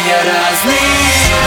такие разные.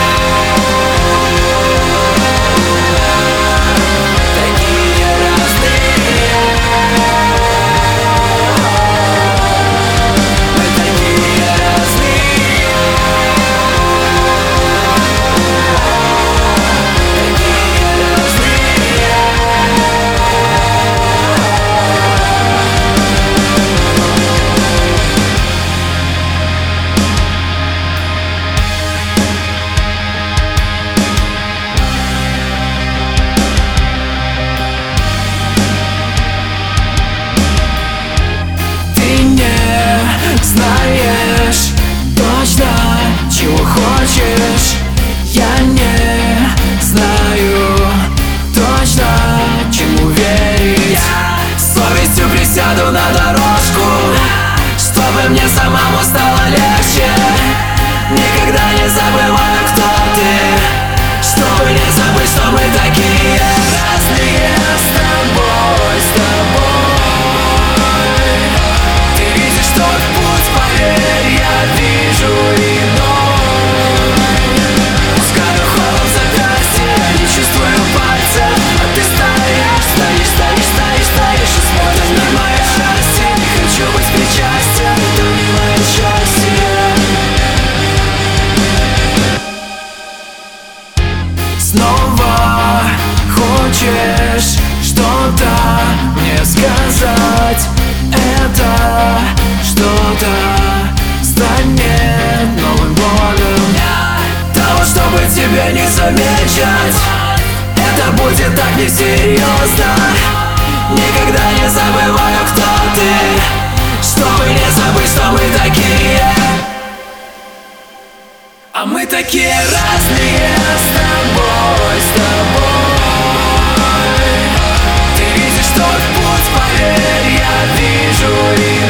Знаешь точно, чего хочешь. Я не знаю точно, чему верить. С совестью присяду на дорожку, чтобы мне самому стало легче. Никогда не забываю, кто ты, чтобы не забыть, что мы такие разные. С тобой, с тобой. Ты видишь тот путь, поверь, я вижу иной. Пускаю холод в запястье, не чувствую пальца, а ты стоишь, стоишь, стоишь, стоишь, стоишь и смотришь на мое счастье. Не хочу быть причастен, это не мое счастье. Снова хочешь что-то мне сказать? Это что-то станет новым поводом того, чтобы тебя не замечать. Это будет так несерьезно. Никогда не забываю, кто ты, чтобы не забыть, что мы такие. А мы такие разные. С тобой, с тобой. Ты видишь тот путь, поверь, я вижу и